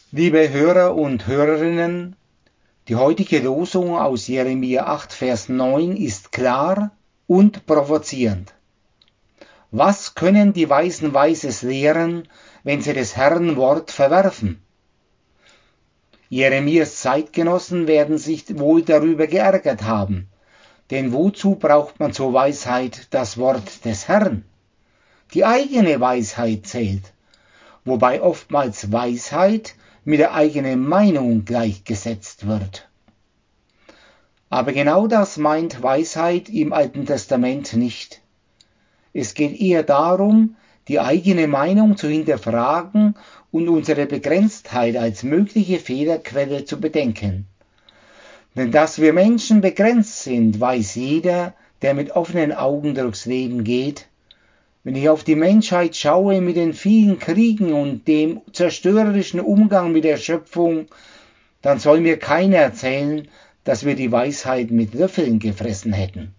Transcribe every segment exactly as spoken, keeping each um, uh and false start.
Liebe Hörer und Hörerinnen, die heutige Losung aus Jeremia acht, Vers neun ist klar und provozierend. Was können die Weisen Weises lehren, wenn sie des Herrn Wort verwerfen? Jeremias Zeitgenossen werden sich wohl darüber geärgert haben, denn wozu braucht man zur Weisheit das Wort des Herrn? Die eigene Weisheit zählt, wobei oftmals Weisheit mit der eigenen Meinung gleichgesetzt wird. Aber genau das meint Weisheit im Alten Testament nicht. Es geht eher darum, die eigene Meinung zu hinterfragen und unsere Begrenztheit als mögliche Fehlerquelle zu bedenken. Denn dass wir Menschen begrenzt sind, weiß jeder, der mit offenen Augen durchs Leben geht. Wenn ich auf die Menschheit schaue mit den vielen Kriegen und dem zerstörerischen Umgang mit der Schöpfung, dann soll mir keiner erzählen, dass wir die Weisheit mit Löffeln gefressen hätten.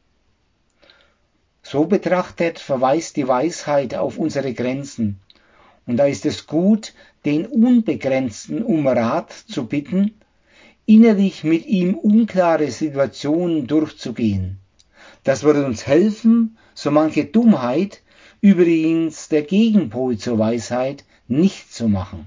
So betrachtet verweist die Weisheit auf unsere Grenzen. Und da ist es gut, den Unbegrenzten um Rat zu bitten, innerlich mit ihm unklare Situationen durchzugehen. Das wird uns helfen, so manche Dummheit, übrigens der Gegenpol zur Weisheit, nicht zu machen.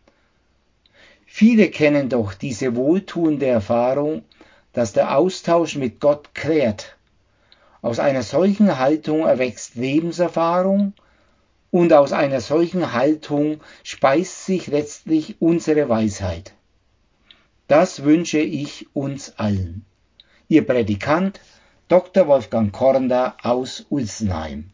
Viele kennen doch diese wohltuende Erfahrung, dass der Austausch mit Gott klärt. Aus einer solchen Haltung erwächst Lebenserfahrung und aus einer solchen Haltung speist sich letztlich unsere Weisheit. Das wünsche ich uns allen. Ihr Prädikant Doktor Wolfgang Kornder aus Ulsenheim.